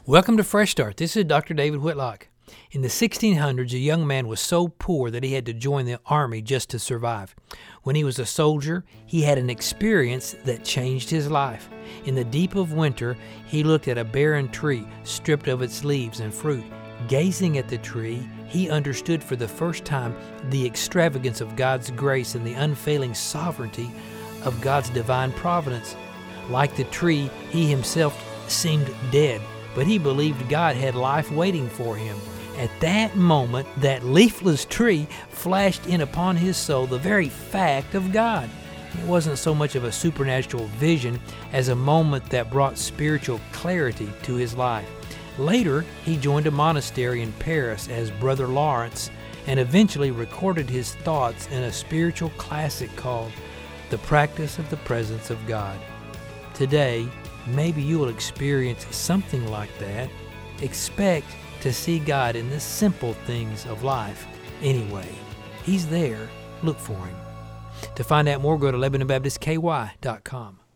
Welcome to Fresh Start. This is Dr. David Whitlock. In the 1600s, a young man was so poor that he had to join the army just to survive. When he was a soldier, he had an experience that changed his life. In the deep of winter, he looked at a barren tree, stripped of its leaves and fruit. Gazing at the tree, he understood for the first time the extravagance of God's grace and the unfailing sovereignty of God's divine providence. Like the tree, he himself seemed dead, but he believed God had life waiting for him. At that moment, that leafless tree flashed in upon his soul the very fact of God. It wasn't so much of a supernatural vision as a moment that brought spiritual clarity to his life. Later, he joined a monastery in Paris as Brother Lawrence and eventually recorded his thoughts in a spiritual classic called The Practice of the Presence of God. Today, maybe you will experience something like that. Expect to see God in the simple things of life anyway. He's there. Look for Him. To find out more, go to LebanonBaptistKY.com.